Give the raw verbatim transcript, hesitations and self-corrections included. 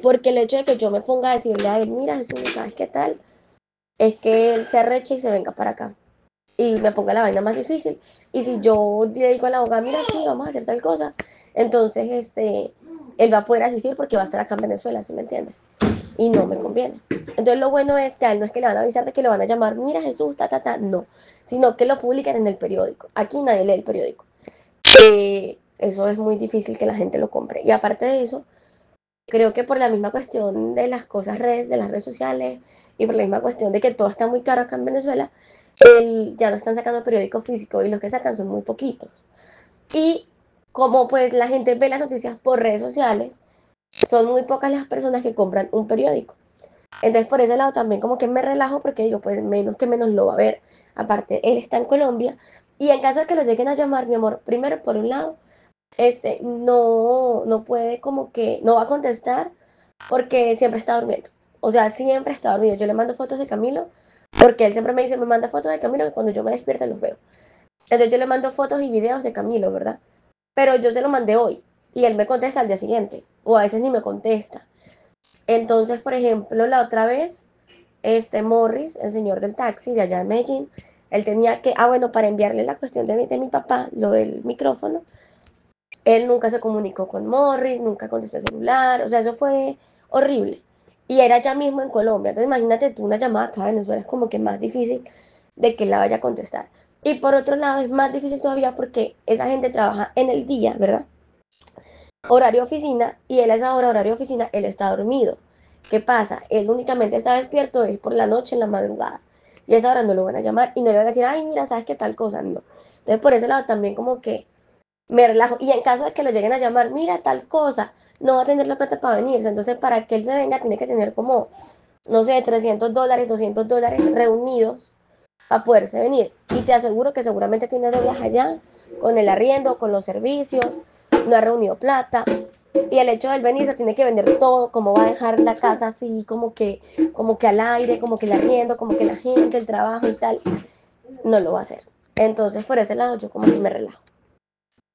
porque el hecho de que yo me ponga a decirle a él, mira Jesús, ¿sabes qué tal? Es que él se arreche y se venga para acá y me ponga la vaina más difícil. Y si yo le digo al abogado, mira, sí, vamos a hacer tal cosa, entonces este, él va a poder asistir porque va a estar acá en Venezuela, ¿sí me entiendes? Y no me conviene. Entonces lo bueno es que a él no es que le van a avisar de que lo van a llamar, mira Jesús, ta, ta, ta, no, sino que lo publican en el periódico. Aquí nadie lee el periódico. Eh, eso es muy difícil que la gente lo compre. Y aparte de eso, creo que por la misma cuestión de las cosas redes, de las redes sociales, y por la misma cuestión de que todo está muy caro acá en Venezuela, el, ya no están sacando periódico físico y los que sacan son muy poquitos. Y como pues la gente ve las noticias por redes sociales, son muy pocas las personas que compran un periódico. Entonces por ese lado también como que me relajo porque digo, pues menos que menos lo va a ver. Aparte, él está en Colombia y en caso de que lo lleguen a llamar, mi amor, primero por un lado, este, no, no puede como que, no va a contestar porque siempre está durmiendo. O sea, siempre está dormido. Yo le mando fotos de Camilo porque él siempre me dice, me manda fotos de Camilo que cuando yo me despierto los veo. Entonces yo le mando fotos y videos de Camilo, ¿verdad? Pero yo se lo mandé hoy y él me contesta al día siguiente o a veces ni me contesta. Entonces, por ejemplo, la otra vez, este Morris, el señor del taxi de allá de Medellín, él tenía que, ah, bueno, para enviarle la cuestión de mi, de mi papá, lo del micrófono, él nunca se comunicó con Morris, nunca contestó el celular, o sea, eso fue horrible. Y era ya mismo en Colombia, entonces imagínate tú una llamada acá a Venezuela, es como que más difícil de que la vaya a contestar. Y por otro lado, es más difícil todavía porque esa gente trabaja en el día, ¿verdad? Horario oficina, y él a esa hora, horario oficina, él está dormido. ¿Qué pasa? Él únicamente está despierto es por la noche, en la madrugada. Y a esa hora no lo van a llamar y no le van a decir, ay, mira, ¿sabes qué tal cosa? No. Entonces, por ese lado también como que me relajo. Y en caso de que lo lleguen a llamar, mira, tal cosa, no va a tener la plata para venirse. Entonces, para que él se venga, tiene que tener como, no sé, trescientos dólares, doscientos dólares reunidos para poderse venir. Y te aseguro que seguramente tiene deudas allá, con el arriendo, con los servicios, no ha reunido plata. Y el hecho de él venir se tiene que vender todo, como va a dejar la casa así, como que, como que al aire, como que el arriendo, como que la gente, el trabajo y tal, no lo va a hacer. Entonces, por ese lado, yo como que me relajo.